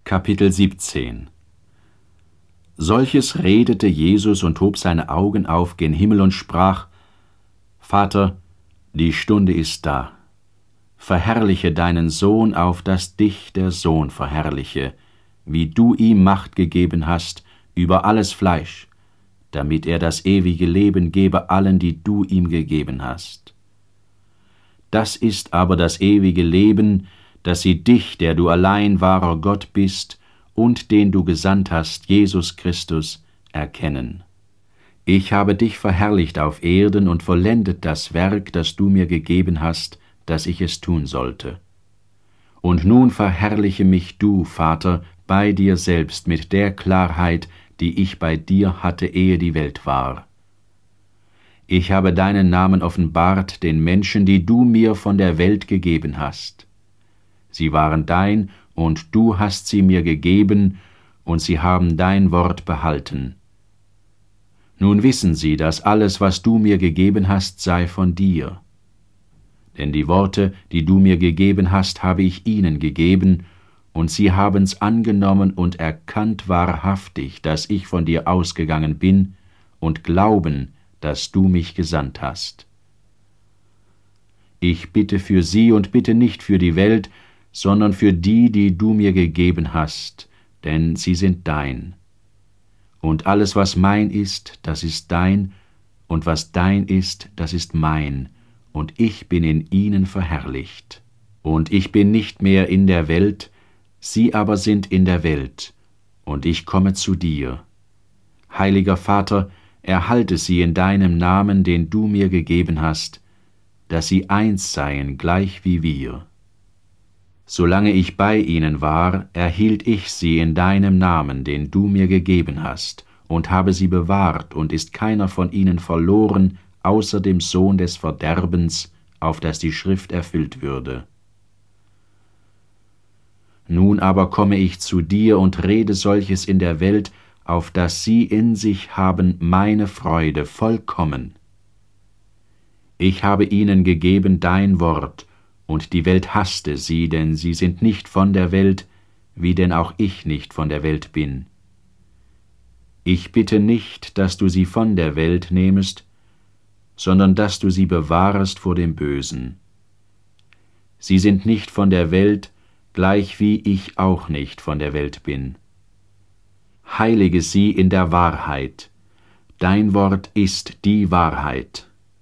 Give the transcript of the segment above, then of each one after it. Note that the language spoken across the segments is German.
Kapitel 17 Solches redete Jesus und hob seine Augen auf gen Himmel und sprach: Vater, die Stunde ist da. Verherrliche deinen Sohn, auf dass dich der Sohn verherrliche, wie du ihm Macht gegeben hast über alles Fleisch, damit er das ewige Leben gebe allen, die du ihm gegeben hast. Das ist aber das ewige Leben, dass sie dich, der du allein wahrer Gott bist und den du gesandt hast, Jesus Christus, erkennen. Ich habe dich verherrlicht auf Erden und vollendet das Werk, das du mir gegeben hast, dass ich es tun sollte. Und nun verherrliche mich du, Vater, bei dir selbst mit der Klarheit, die ich bei dir hatte, ehe die Welt war. Ich habe deinen Namen offenbart den Menschen, die du mir von der Welt gegeben hast. Sie waren dein, und du hast sie mir gegeben, und sie haben dein Wort behalten. Nun wissen sie, dass alles, was du mir gegeben hast, sei von dir. Denn die Worte, die du mir gegeben hast, habe ich ihnen gegeben, und sie haben's angenommen und erkannt wahrhaftig, dass ich von dir ausgegangen bin, und glauben, dass du mich gesandt hast. Ich bitte für sie und bitte nicht für die Welt, sondern für die, die du mir gegeben hast, denn sie sind dein. Und alles, was mein ist, das ist dein, und was dein ist, das ist mein, und ich bin in ihnen verherrlicht. Und ich bin nicht mehr in der Welt, sie aber sind in der Welt, und ich komme zu dir. Heiliger Vater, erhalte sie in deinem Namen, den du mir gegeben hast, dass sie eins seien, gleich wie wir. Solange ich bei ihnen war, erhielt ich sie in deinem Namen, den du mir gegeben hast, und habe sie bewahrt, und ist keiner von ihnen verloren, außer dem Sohn des Verderbens, auf dass die Schrift erfüllt würde. Nun aber komme ich zu dir und rede solches in der Welt, auf dass sie in sich haben meine Freude vollkommen. Ich habe ihnen gegeben dein Wort, und die Welt hasste sie, denn sie sind nicht von der Welt, wie denn auch ich nicht von der Welt bin. Ich bitte nicht, dass du sie von der Welt nehmest, sondern dass du sie bewahrest vor dem Bösen. Sie sind nicht von der Welt, gleich wie ich auch nicht von der Welt bin. Heilige sie in der Wahrheit, dein Wort ist die Wahrheit.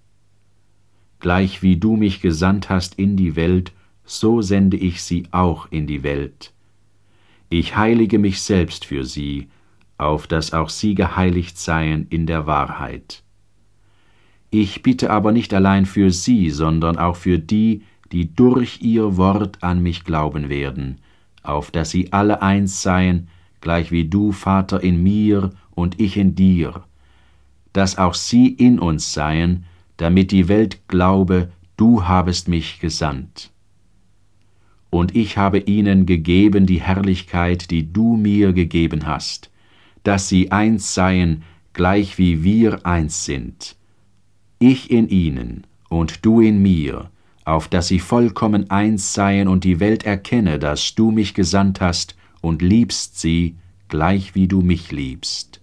Gleich wie du mich gesandt hast in die Welt, so sende ich sie auch in die Welt. Ich heilige mich selbst für sie, auf dass auch sie geheiligt seien in der Wahrheit. Ich bitte aber nicht allein für sie, sondern auch für die, die durch ihr Wort an mich glauben werden, auf dass sie alle eins seien, gleich wie du, Vater, in mir und ich in dir, dass auch sie in uns seien, damit die Welt glaube, du habest mich gesandt. Und ich habe ihnen gegeben die Herrlichkeit, die du mir gegeben hast, dass sie eins seien, gleich wie wir eins sind. Ich in ihnen und du in mir, auf dass sie vollkommen eins seien und die Welt erkenne, dass du mich gesandt hast und liebst sie, gleich wie du mich liebst.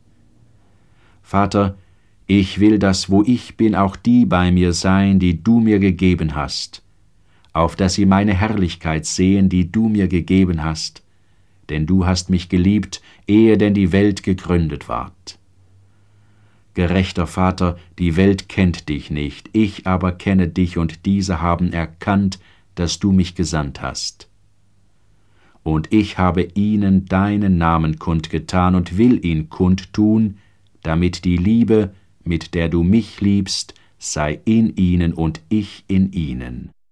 Vater, ich will, dass wo ich bin, auch die bei mir sein, die du mir gegeben hast, auf dass sie meine Herrlichkeit sehen, die du mir gegeben hast, denn du hast mich geliebt, ehe denn die Welt gegründet ward. Gerechter Vater, die Welt kennt dich nicht, ich aber kenne dich, und diese haben erkannt, dass du mich gesandt hast. Und ich habe ihnen deinen Namen kundgetan und will ihn kundtun, damit die Liebe, mit der du mich liebst, sei in ihnen und ich in ihnen.